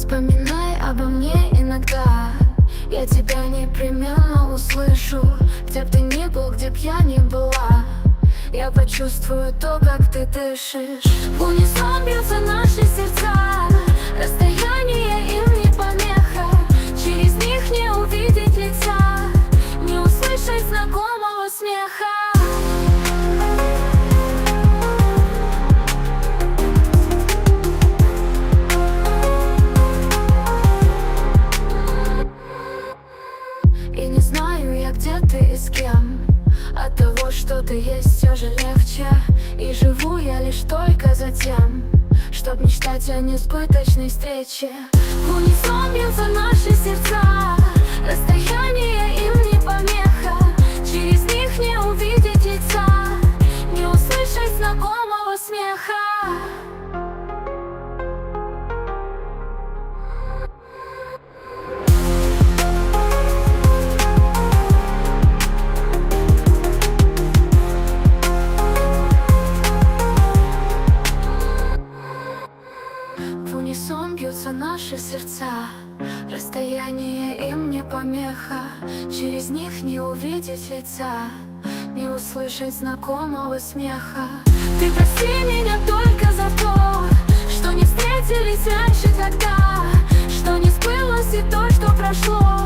Вспоминай обо мне иногда, я тебя непременно услышу. Где б ты ни был, где б я ни была, я почувствую то, как ты дышишь. В унисон бьются наши сердца, расстояние им не помеха. Через них не увидеть лица, не услышать знакомого смеха. И не знаю я, где ты и с кем. От того, что ты есть, все же легче. И живу я лишь только за тем, чтоб мечтать о несбыточной встрече. В унисон бьются наши сердца, расстояние им не помеха. Через них не увидеть лица, не услышать знакомого смеха. В унисон бьются наши сердца, расстояние им не помеха. Через них не увидеть лица, не услышать знакомого смеха. Ты прости меня только за то, что не встретились раньше тогда, что не сбылось и то, что прошло.